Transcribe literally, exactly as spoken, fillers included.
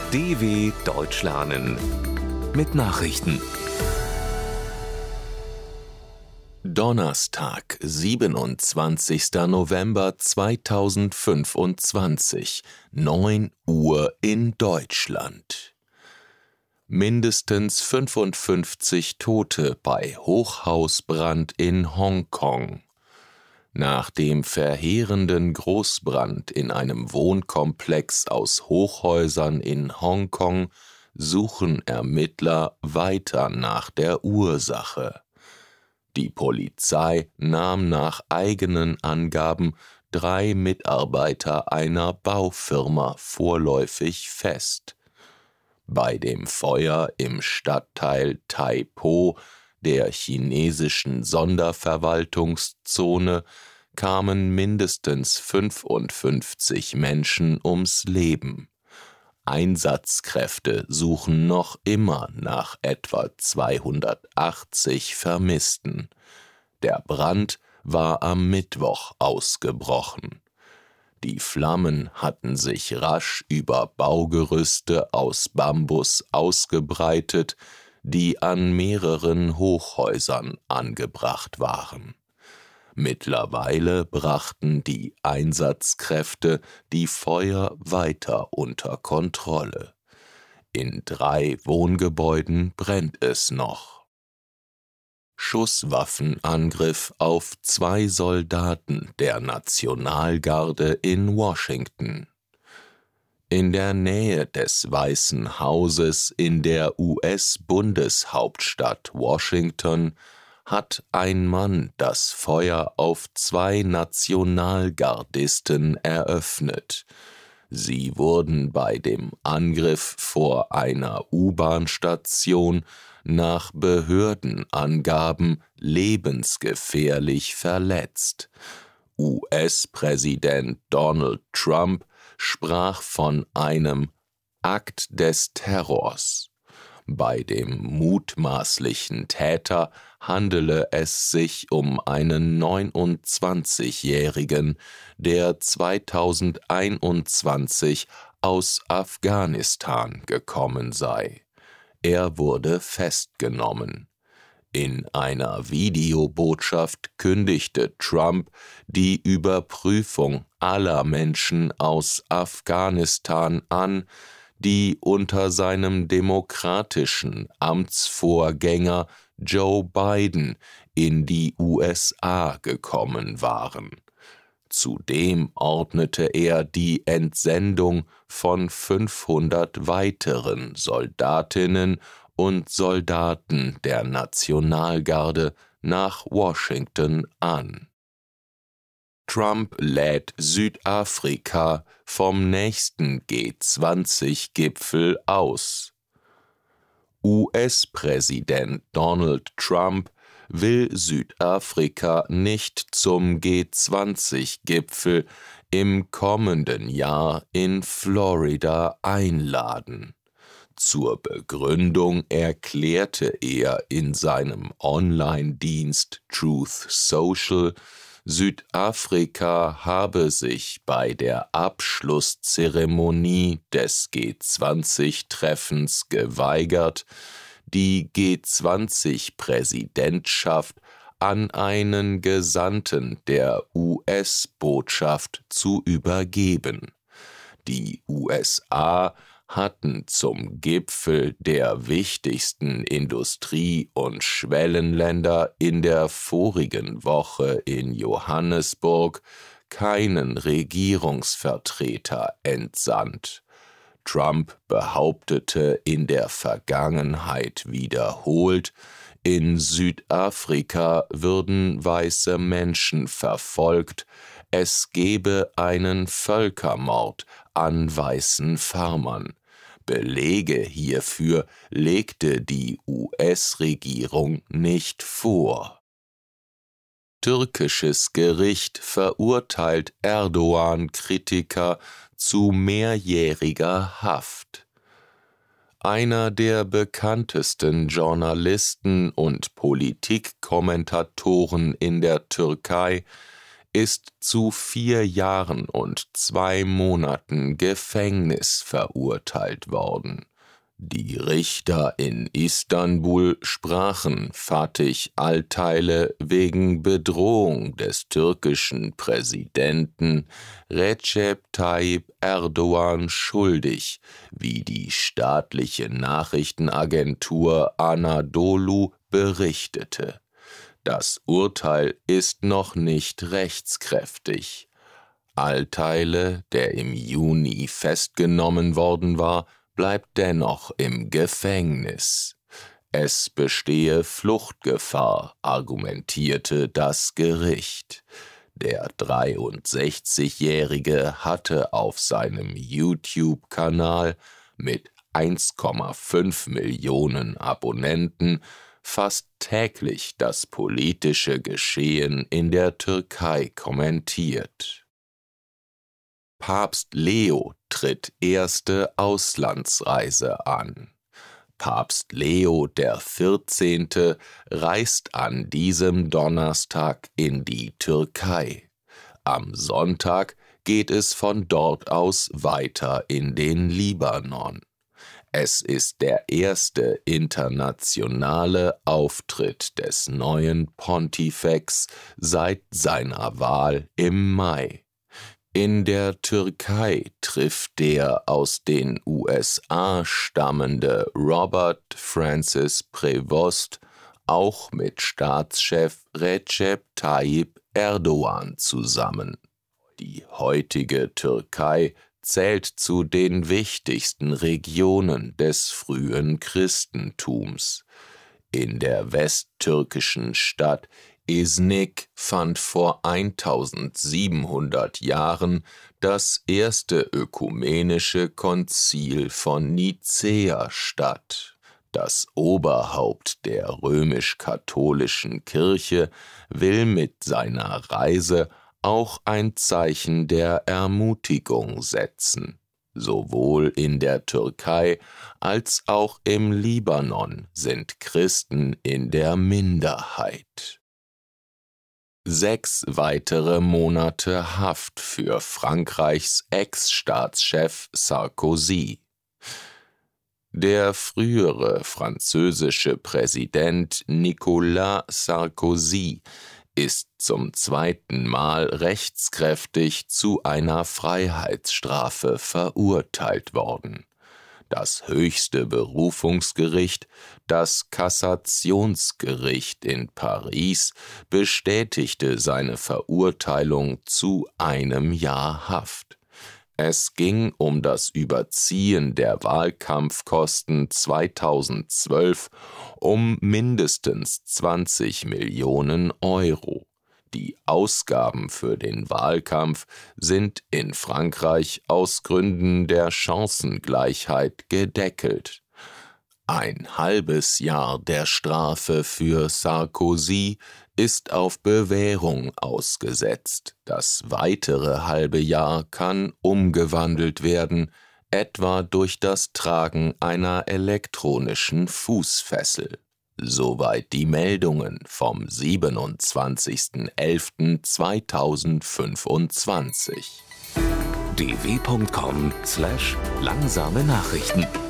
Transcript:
D W Deutsch lernen mit Nachrichten. Donnerstag, siebenundzwanzigster November zweitausendfünfundzwanzig, neun Uhr in Deutschland. Mindestens fünfundfünfzig Tote bei Hochhausbrand in Hongkong. Nach dem verheerenden Großbrand in einem Wohnkomplex aus Hochhäusern in Hongkong suchen Ermittler weiter nach der Ursache. Die Polizei nahm nach eigenen Angaben drei Mitarbeiter einer Baufirma vorläufig fest. Bei dem Feuer im Stadtteil Tai Po der chinesischen Sonderverwaltungszone kamen mindestens fünfundfünfzig Menschen ums Leben. Einsatzkräfte suchen noch immer nach etwa zweihundertachtzig Vermissten. Der Brand war am Mittwoch ausgebrochen. Die Flammen hatten sich rasch über Baugerüste aus Bambus ausgebreitet, die an mehreren Hochhäusern angebracht waren. Mittlerweile brachten die Einsatzkräfte die Feuer weiter unter Kontrolle. In drei Wohngebäuden brennt es noch. Schusswaffenangriff auf zwei Soldaten der Nationalgarde in Washington. In der Nähe des Weißen Hauses in der U S-Bundeshauptstadt Washington hat ein Mann das Feuer auf zwei Nationalgardisten eröffnet. Sie wurden bei dem Angriff vor einer U-Bahn-Station nach Behördenangaben lebensgefährlich verletzt. U S-Präsident Donald Trump sprach von einem Akt des Terrors. Bei dem mutmaßlichen Täter handele es sich um einen neunundzwanzigjährigen, der zweitausendeinundzwanzig aus Afghanistan gekommen sei. Er wurde festgenommen. In einer Videobotschaft kündigte Trump die Überprüfung aller Menschen aus Afghanistan an, die unter seinem demokratischen Amtsvorgänger Joe Biden in die U S A gekommen waren. Zudem ordnete er die Entsendung von fünfhundert weiteren Soldatinnen und Soldaten der Nationalgarde nach Washington an. Trump lädt Südafrika vom nächsten G zwanzig-Gipfel aus. U S-Präsident Donald Trump will Südafrika nicht zum G zwanzig-Gipfel im kommenden Jahr in Florida einladen. Zur Begründung erklärte er in seinem Online-Dienst Truth Social, Südafrika habe sich bei der Abschlusszeremonie des G zwanzig-Treffens geweigert, die G zwanzig-Präsidentschaft an einen Gesandten der U S-Botschaft zu übergeben. Die U S A hatten zum Gipfel der wichtigsten Industrie- und Schwellenländer in der vorigen Woche in Johannesburg keinen Regierungsvertreter entsandt. Trump behauptete in der Vergangenheit wiederholt, in Südafrika würden weiße Menschen verfolgt, es gebe einen Völkermord an weißen Farmern. Belege hierfür legte die U S-Regierung nicht vor. Türkisches Gericht verurteilt Erdogan-Kritiker zu mehrjähriger Haft. Einer der bekanntesten Journalisten und Politikkommentatoren in der Türkei ist zu vier Jahren und zwei Monaten Gefängnis verurteilt worden. Die Richter in Istanbul sprachen Fatih Altaylı wegen Bedrohung des türkischen Präsidenten Recep Tayyip Erdoğan schuldig, wie die staatliche Nachrichtenagentur Anadolu berichtete. Das Urteil ist noch nicht rechtskräftig. Altaylı, der im Juni festgenommen worden war, bleibt dennoch im Gefängnis. Es bestehe Fluchtgefahr, argumentierte das Gericht. Der dreiundsechzigjährige hatte auf seinem YouTube-Kanal mit eins Komma fünf Millionen Abonnenten fast täglich das politische Geschehen in der Türkei kommentiert. Papst Leo tritt erste Auslandsreise an. Papst Leo der vierzehnte. reist an diesem Donnerstag in die Türkei. Am Sonntag geht es von dort aus weiter in den Libanon. Es ist der erste internationale Auftritt des neuen Pontifex seit seiner Wahl im Mai. In der Türkei trifft der aus den U S A stammende Robert Francis Prevost auch mit Staatschef Recep Tayyip Erdoğan zusammen. Die heutige Türkei zählt zu den wichtigsten Regionen des frühen Christentums. In der westtürkischen Stadt Iznik fand vor eintausendsiebenhundert Jahren das erste ökumenische Konzil von Nicäa statt. Das Oberhaupt der römisch-katholischen Kirche will mit seiner Reise auch ein Zeichen der Ermutigung setzen. Sowohl in der Türkei als auch im Libanon sind Christen in der Minderheit. Sechs weitere Monate Haft für Frankreichs Ex-Staatschef Sarkozy. Der frühere französische Präsident Nicolas Sarkozy ist zum zweiten Mal rechtskräftig zu einer Freiheitsstrafe verurteilt worden. Das höchste Berufungsgericht, das Kassationsgericht in Paris, bestätigte seine Verurteilung zu einem Jahr Haft. Es ging um das Überziehen der Wahlkampfkosten zweitausendzwölf um mindestens zwanzig Millionen Euro. Die Ausgaben für den Wahlkampf sind in Frankreich aus Gründen der Chancengleichheit gedeckelt. Ein halbes Jahr der Strafe für Sarkozy ist auf Bewährung ausgesetzt. Das weitere halbe Jahr kann umgewandelt werden, etwa durch das Tragen einer elektronischen Fußfessel. Soweit die Meldungen vom siebenundzwanzigsten elften zweitausendfünfundzwanzig. d w punkt com slash langsame Nachrichten